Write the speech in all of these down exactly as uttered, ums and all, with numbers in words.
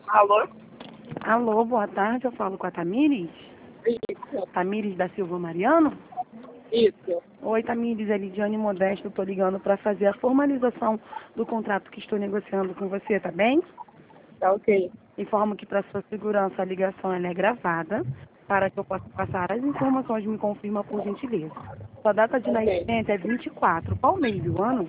Alô? Alô, boa tarde, eu falo com a Tamires? Isso, Tamires da Silva Mariano? isso. Oi, Tamires, é Lidiane Modesto, estou ligando para fazer a formalização do contrato que estou negociando com você, tá bem? Tá ok. Informo que para sua segurança a ligação ela é gravada, para que eu possa passar as informações, me confirma por gentileza. Sua data de Ok. nascimento é vinte e quatro, qual mês do ano?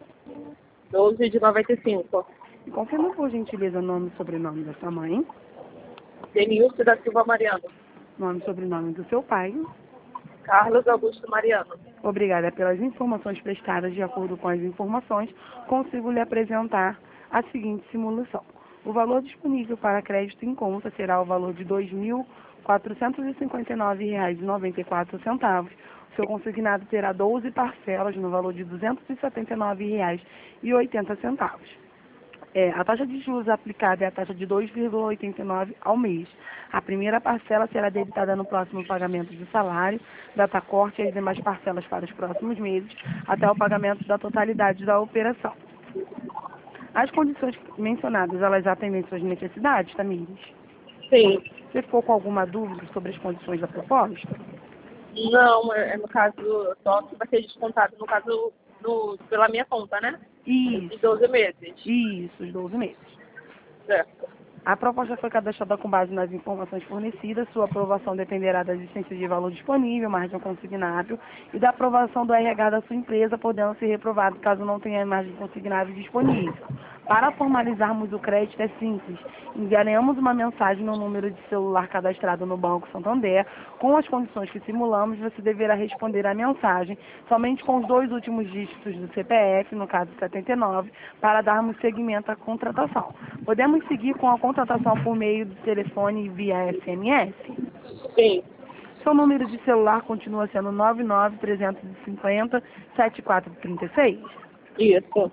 doze de noventa e cinco. Me confirma por gentileza o nome e sobrenome da sua mãe, Denilson da Silva Mariano. nome e sobrenome do seu pai. Carlos Augusto Mariano. Obrigada pelas informações prestadas. De acordo com as informações, consigo lhe apresentar a seguinte simulação. O valor disponível para crédito em conta será o valor de dois mil quatrocentos e cinquenta e nove reais e noventa e quatro centavos. O seu consignado terá doze parcelas no valor de duzentos e setenta e nove reais e oitenta centavos. É, a taxa de juros aplicada é a taxa de dois vírgula oitenta e nove ao mês. A primeira parcela será debitada no próximo pagamento do salário, data corte e as demais parcelas para os próximos meses, até o pagamento da totalidade da operação. As condições mencionadas, elas atendem suas necessidades, Tamires? Sim. Você ficou com alguma dúvida sobre as condições da proposta? Não, é, é no caso, só que vai ser descontado, no caso, no, pela minha conta, né? De Isso, doze meses. isso, os doze meses. Certo. A proposta foi cadastrada com base nas informações fornecidas. Sua aprovação dependerá da existência de valor disponível, margem consignável e da aprovação do R H da sua empresa, podendo ser reprovado caso não tenha margem consignável disponível. Para formalizarmos o crédito é simples. Enviaremos uma mensagem no número de celular cadastrado no Banco Santander. Com as condições que simulamos, você deverá responder à mensagem somente com os dois últimos dígitos do C P F, no caso setenta e nove, para darmos seguimento à contratação. Podemos seguir com a contratação por meio do telefone via S M S? Sim. Seu número de celular continua sendo nove nove três cinco zero sete quatro três seis? Isso.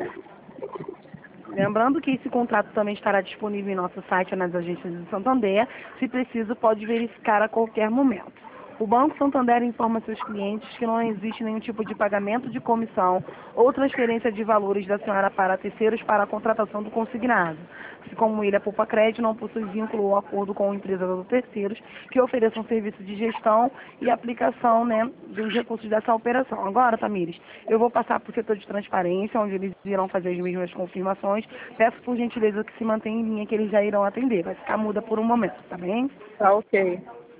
Lembrando que esse contrato também estará disponível em nosso site nas agências do Santander. Se preciso, pode verificar a qualquer momento. O Banco Santander informa seus clientes que não existe nenhum tipo de pagamento de comissão ou transferência de valores da senhora para terceiros para a contratação do consignado. Se como ele é poupa crédito, não possui vínculo ou acordo com empresas ou terceiros que ofereçam serviço de gestão e aplicação, né, dos recursos dessa operação. Agora, Tamires, eu vou passar para o setor de transparência, onde eles irão fazer as mesmas confirmações. Peço por gentileza que se mantenha em linha, que eles já irão atender. Vai ficar muda por um momento, tá bem? Tá ok.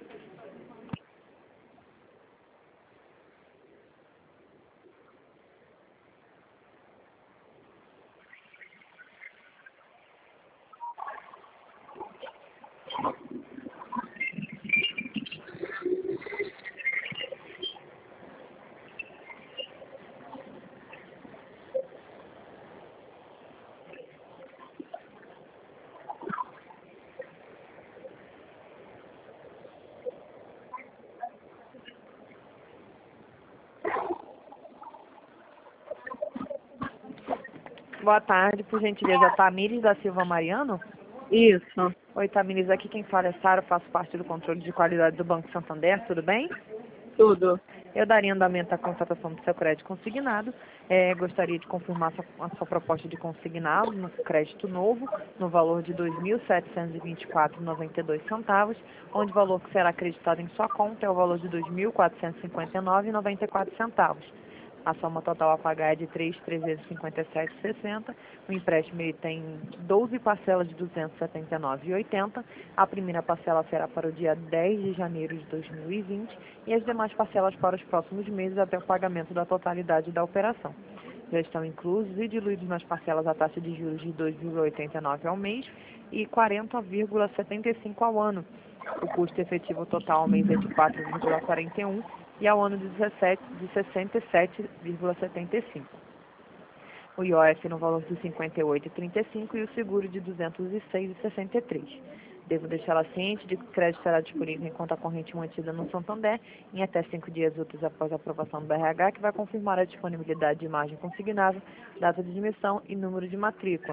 Boa tarde, por gentileza, Tamires da Silva Mariano. Isso. Oi, Tamires, aqui quem fala é Sara, faço parte do controle de qualidade do Banco Santander, tudo bem? Tudo. Eu daria andamento à contratação do seu crédito consignado. É, gostaria de confirmar sua, a sua proposta de consignado no crédito novo, no valor de dois mil setecentos e vinte e quatro reais e noventa e dois centavos, onde o valor que será acreditado em sua conta é o valor de dois mil quatrocentos e cinquenta e nove reais e noventa e quatro centavos. A soma total a pagar é de três mil trezentos e cinquenta e sete reais e sessenta centavos. O empréstimo ele tem doze parcelas de duzentos e setenta e nove reais e oitenta centavos. A primeira parcela será para o dia dez de janeiro de dois mil e vinte e as demais parcelas para os próximos meses até o pagamento da totalidade da operação. Já estão inclusos e diluídos nas parcelas a taxa de juros de dois vírgula oitenta e nove ao mês e quarenta vírgula setenta e cinco ao ano. O custo efetivo total ao mês é de quatro vírgula quarenta e um e ao ano de, dezessete, de sessenta e sete vírgula setenta e cinco. O I O F no valor de cinquenta e oito vírgula trinta e cinco e o seguro de duzentos e seis vírgula sessenta e três. Devo deixá-la ciente de que o crédito será disponível em conta corrente mantida no Santander em até cinco dias úteis após a aprovação do R H, que vai confirmar a disponibilidade de margem consignável, data de emissão e número de matrícula.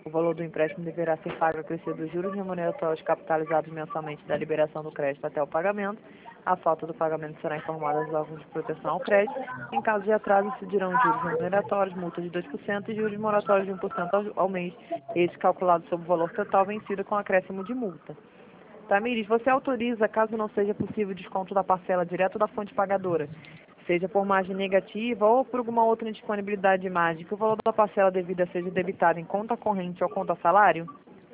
O valor do empréstimo deverá ser pago acrescido dos juros remuneratórios capitalizados mensalmente da liberação do crédito até o pagamento. A falta do pagamento será informada aos órgãos de proteção ao crédito. Em caso de atraso, incidirão juros remuneratórios, multa de dois por cento e juros moratórios de um por cento ao, ao mês, esse calculado sobre o valor total vencido com acréscimo de multa. Tamires, você autoriza, caso não seja possível o desconto da parcela direto da fonte pagadora, seja por margem negativa ou por alguma outra indisponibilidade de margem, que o valor da parcela devida seja debitado em conta corrente ou conta salário?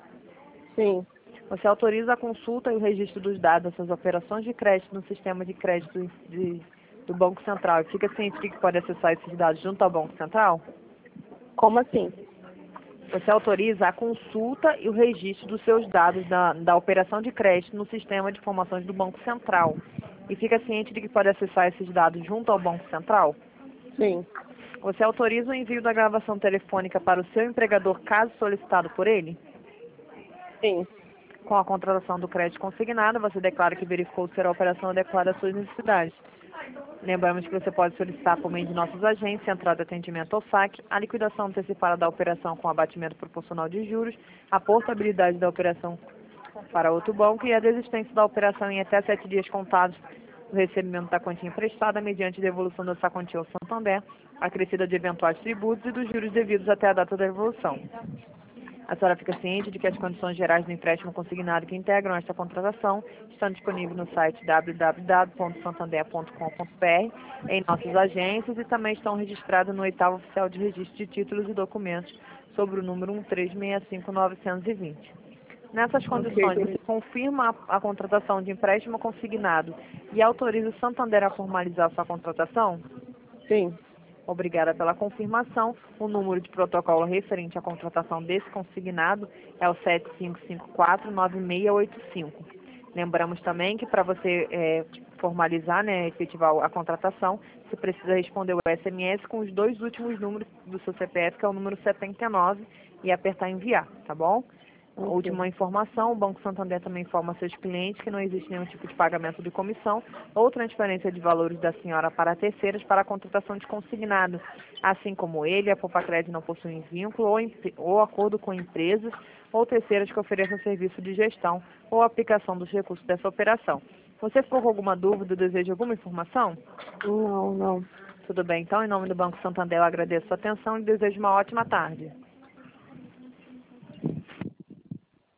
Sim. Você autoriza a consulta e o registro dos dados dessas operações de crédito no sistema de crédito de, do Banco Central e fica ciente de que pode acessar esses dados junto ao Banco Central? Como assim? Você autoriza a consulta e o registro dos seus dados da, da operação de crédito no sistema de informações do Banco Central e fica ciente de que pode acessar esses dados junto ao Banco Central? Sim. Você autoriza o envio da gravação telefônica para o seu empregador caso solicitado por ele? Sim. Com a contratação do crédito consignado, você declara que verificou ser a operação adequada às suas necessidades. Lembramos que você pode solicitar por meio de nossos agentes, central de atendimento ou saque, a liquidação antecipada da operação com abatimento proporcional de juros, a portabilidade da operação para outro banco e a desistência da operação em até sete dias contados do recebimento da quantia emprestada mediante devolução dessa quantia ao Santander, acrescida de eventuais tributos e dos juros devidos até a data da devolução. A senhora fica ciente de que as condições gerais do empréstimo consignado que integram esta contratação estão disponíveis no site w w w ponto santander ponto com ponto b r, em nossas agências e também estão registradas no oitavo Oficial de Registro de Títulos e Documentos sobre o número um três seis cinco nove dois zero. Nessas condições, Ok. você confirma a, a contratação de empréstimo consignado e autoriza o Santander a formalizar sua contratação? Sim. Obrigada pela confirmação. O número de protocolo referente à contratação desse consignado é o sete cinco cinco quatro nove seis oito cinco. Lembramos também que para você é, formalizar, né, efetivar a contratação, você precisa responder o S M S com os dois últimos números do seu C P F, que é o número setenta e nove, e apertar enviar, tá bom? Ok. Última informação, o Banco Santander também informa seus clientes que não existe nenhum tipo de pagamento de comissão ou transferência de valores da senhora para terceiros para a contratação de consignado. Assim como ele, a Popacred não possui vínculo ou, ou acordo com empresas ou terceiras que ofereçam serviço de gestão ou aplicação dos recursos dessa operação. Você ficou com alguma dúvida ou deseja alguma informação? Não, não. Tudo bem, então, em nome do Banco Santander, eu agradeço a sua atenção e desejo uma ótima tarde.